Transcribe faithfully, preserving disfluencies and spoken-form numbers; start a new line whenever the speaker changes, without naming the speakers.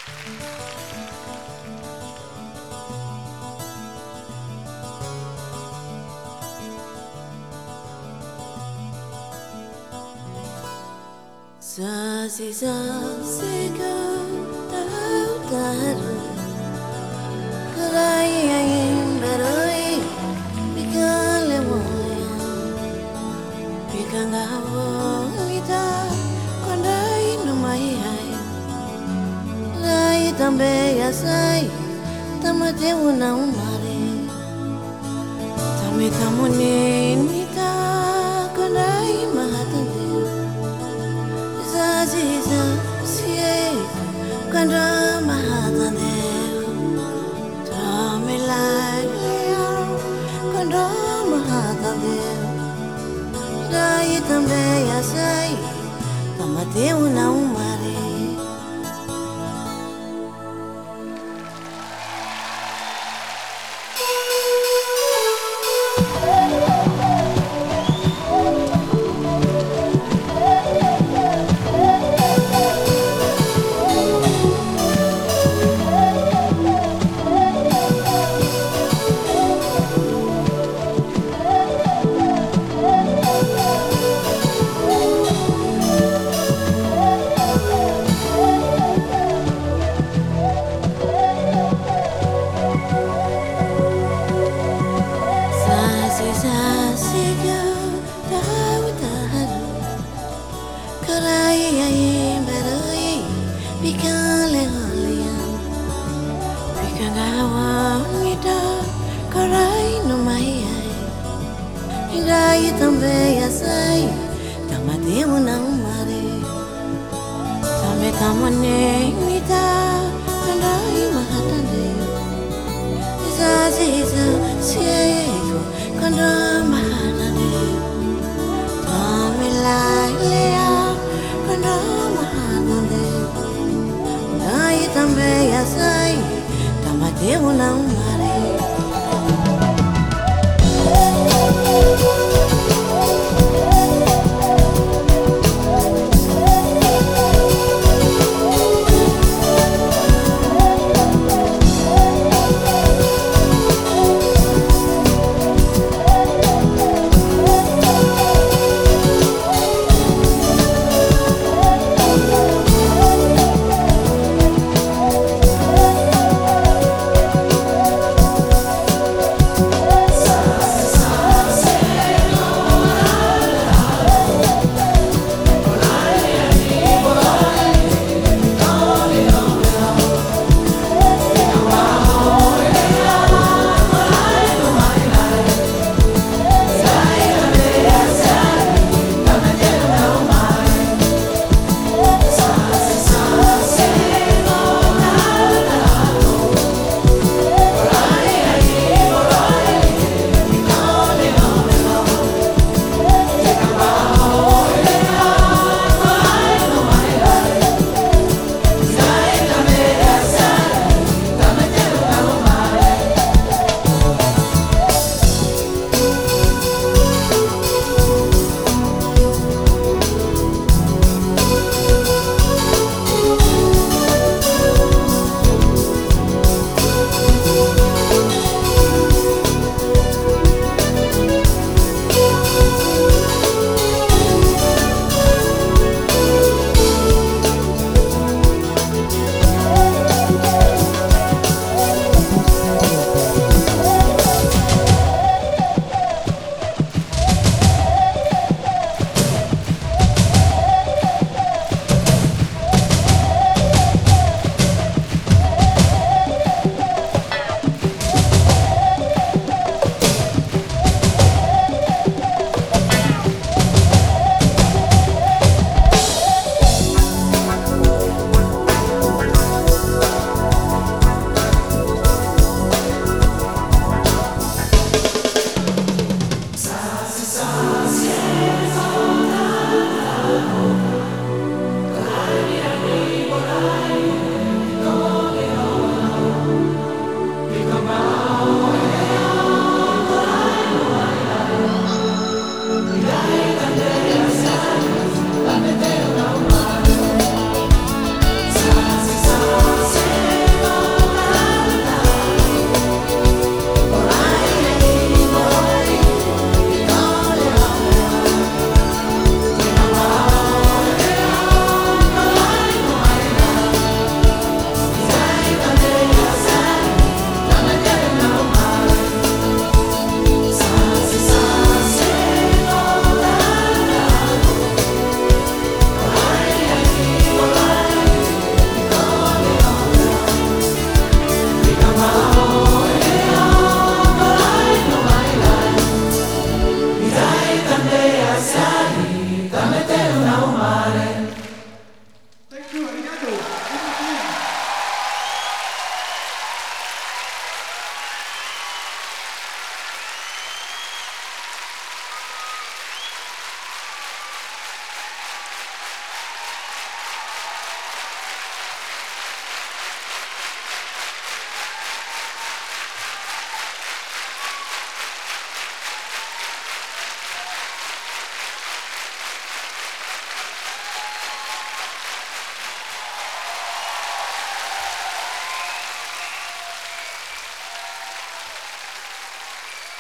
Sasi sasi kau tahu tahu Kerai yang beroi Bikale moya Bikanga wita Kondai numai hai Rai tambe yasai Tamate una umare Tame tamune nita Kondai mahatande Zaziza siye kanda mahatane Tame lagya kanda mahatane Rai tambe yasai Tamate una umare Bikale holian, bikagawa ngita, karai no mai ai. Hirai tambe yasai, tamate unang mare. Tambe tamane ngita, karai mahatane. Isa isa sieko, kanda mahatane. Tambe lai lea, kanda mahatane. Tambe yasai, tamate unang mare.